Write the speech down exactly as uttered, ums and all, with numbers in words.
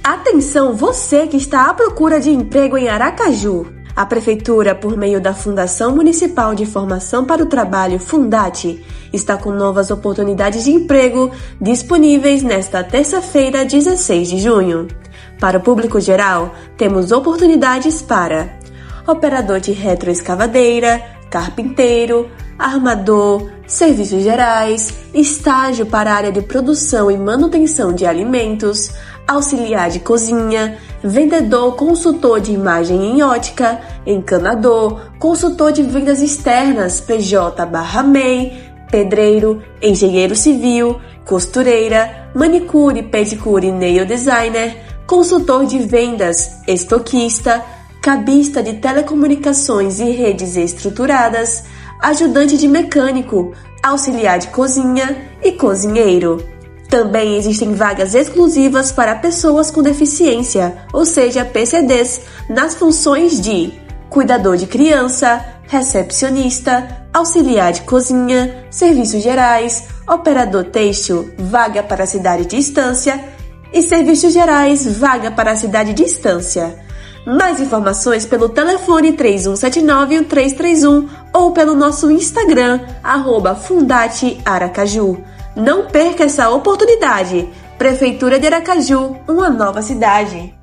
Atenção, você que está à procura de emprego em Aracaju. A Prefeitura, por meio da Fundação Municipal de Formação para o Trabalho, Fundate, está com novas oportunidades de emprego disponíveis nesta terça-feira, dezesseis de junho. Para o público geral, temos oportunidades para operador de retroescavadeira, carpinteiro, armador, serviços gerais, estágio para a área de produção e manutenção de alimentos, auxiliar de cozinha, vendedor consultor de imagem em ótica, encanador, consultor de vendas externas P J barra M E I, pedreiro, engenheiro civil, costureira, manicure, pedicure e nail designer, consultor de vendas, estoquista, cabista de telecomunicações e redes estruturadas, ajudante de mecânico, auxiliar de cozinha e cozinheiro. Também existem vagas exclusivas para pessoas com deficiência, ou seja, P C Ds, nas funções de cuidador de criança, recepcionista, auxiliar de cozinha, serviços gerais, operador têxtil, vaga para a cidade de Estância e serviços gerais, vaga para a cidade de Estância. Mais informações pelo telefone três um sete nove, um três três um ou pelo nosso Instagram, arroba Fundate Aracaju. Não perca essa oportunidade. Prefeitura de Aracaju, uma nova cidade.